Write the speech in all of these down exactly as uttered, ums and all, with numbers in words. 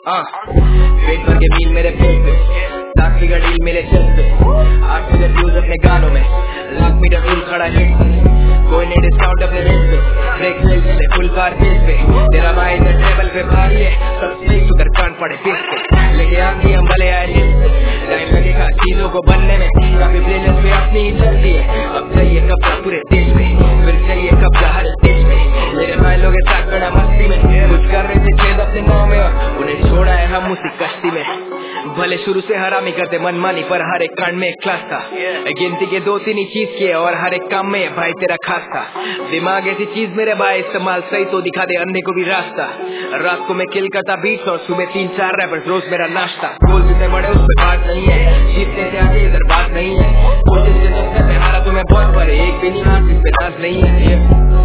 पेट भर के मील मेरे पेट पे, ताकि का डील मेरे चल पे, आठ मिलियन व्यूज अपने गानों में, लाख मीटर फुल खड़ा हिट पे, कोई नहीं डिस्काउंट अपने रेट पे, ब्रेक सेल्स पे फुल कार पेज पे, तेरा भाई इधर टेबल पे भारी है, सब सही सुधर कान पड़े पेज पे, लेके आती हम भले आए लिस्ट पे, टाइम लगेगा चीजों को बनने में, काफी प्लेलिस्ट में अपनी ही चलती है, अब चाहिए कब्जा पूरे देश में, फिर चाहिए कब्जा हर स्टेज में, मेरे भाई लोग साथ बड़ा मस्ती में, कुछ कर रहे थे छेद अपने गाँव में और उन्हें छोड़ा है हम उसी कश्ती में, भले शुरू से हरामी करते मनमानी पर हर एक कांड में एक क्लास था, गिनती के दो तीन ही चीज किए और हर एक काम में भाई तेरा खास था, दिमाग ऐसी चीज मेरे भाई इस्तेमाल सही तो दिखा दे अंधे को भी रास्ता, रात को मैं किल करता बीट्स और सुबह तीन चार रैपर्स रोज मेरा नाश्ता, गोल जितने बड़े उस पे बात नहीं है, जीतने से आगे इधर बात नहीं है, कोशिश के चक्कर में हारा तुम्हें बहुत पड़े, एक भी नहीं हाथ जिस पे नाज नहीं है,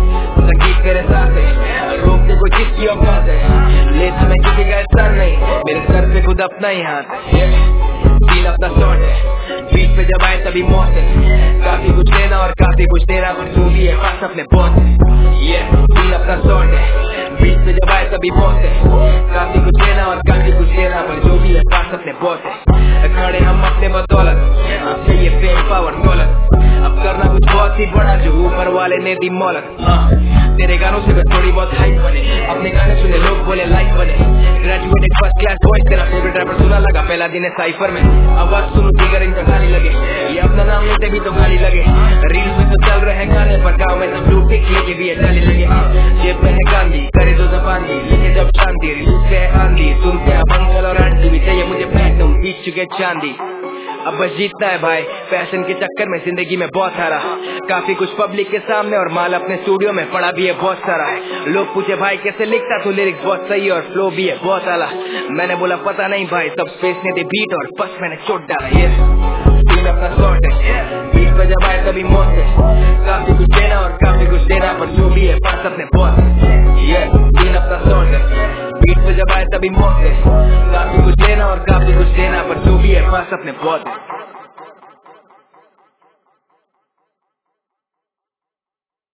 संगीत मेरे साथ है, रोकने को जिसकी औकात है, लेता मैं किसी का एहसान नहीं, मेरे सर पे खुद अपना ही हाथ है, फील अपना शॉट है, बीच पे जब आए तभी मौत है, काफी कुछ लेना और काफी कुछ देना पर जो भी है पास अपने बहुत है, ये फील अपना शॉट है, बीच पे जब आए तभी मौत है, काफी कुछ लेना और काफी कुछ देना पर जो भी है पास अपने बहुत है, खड़े हम अपने बदौलत, अब चाहिए फेम पावर दौलत, अब करना कुछ बहुत ही बड़ा जो ऊपर वाले ने दी मोहलत, तेरे गानों से मैं थोड़ी बहुत हाइप बने, अपने गाने सुने लोग बोले लाइक बने, ग्रेजुएटेड फर्स्ट क्लास बॉयज तेरा फेवरेट रैपर सुना लगा पहला दिन है साइफर में, आवाज सुनो फिगर इनका गाली लगे, ये अपना नाम लेते भी तो गाली लगे, रील में तो चल रहे हैं गाने पर गाँव में तो ब्लू टिक लेके भी गाली लगे, जेब में है गांधी करे तो जबान दी, लेके जब शांति रिलीज पे है आंधी, सुनते हैं बंगल और आंटी भी चाहिए मुझे प्लेटिनम बीच चुके चांदी, अब बस जीतना है भाई, पैशन के चक्कर में जिंदगी में बहुत हारा, काफी कुछ पब्लिक के सामने और माल अपने स्टूडियो में पड़ा भी है बहुत सारा, लोग पूछे भाई कैसे लिखता तो लिरिक्स बहुत सही और फ्लो भी है बहुत आला, मैंने बोला पता नहीं भाई सब स्पेस ने दे बीट और बस मैंने चोट डाला, ये सीन अपना शॉट है, बीच पे जब आए तभी मौत है, काफी कुछ देना और काफी कुछ देना पर जो भी है पास अपने बहुत है, ये सीन अपना शॉट है, बीच पे जब आए तभी मौत है, काफी कुछ लेना और काफी कुछ देना पर जो भी है पास अपने बहुत है।